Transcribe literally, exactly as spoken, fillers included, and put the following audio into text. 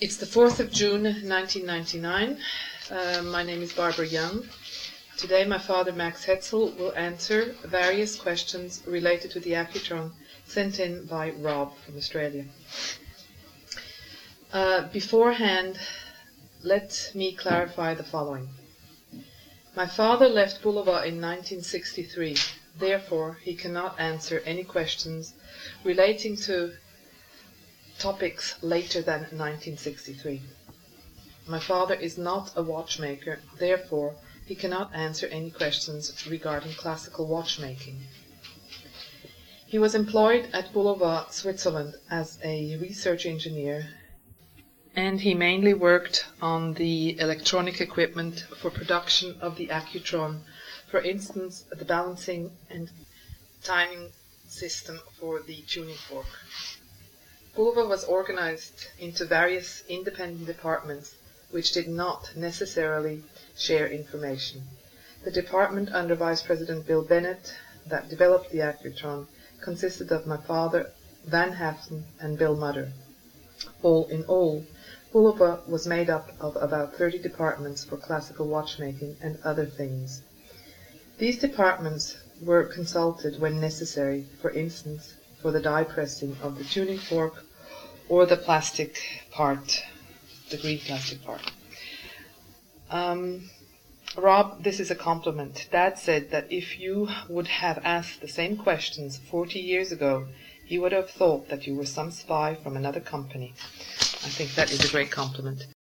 It's the fourth of June nineteen ninety-nine. Uh, my name is Barbara Young. Today my father Max Hetzel will answer various questions related to the Accutron sent in by Rob from Australia. Uh, beforehand, let me clarify the following. My father left Bulova in nineteen sixty-three. Therefore, he cannot answer any questions relating to topics later than nineteen sixty-three. My father is not a watchmaker. Therefore, he cannot answer any questions regarding classical watchmaking. He was employed at Bulova, Switzerland as a research engineer, and he mainly worked on the electronic equipment for production of the Accutron, for instance, the balancing and timing system for the tuning fork. Bulova was organized into various independent departments which did not necessarily share information. The department under Vice President Bill Bennett that developed the Accutron consisted of my father, Van Haften, and Bill Mudder. All in all, Bulova was made up of about thirty departments for classical watchmaking and other things. These departments were consulted when necessary, for instance, for the die pressing of the tuning fork or the plastic part, the green plastic part. Um, Rob, this is a compliment. Dad said that if you would have asked the same questions forty years ago, he would have thought that you were some spy from another company. I think that is a great compliment.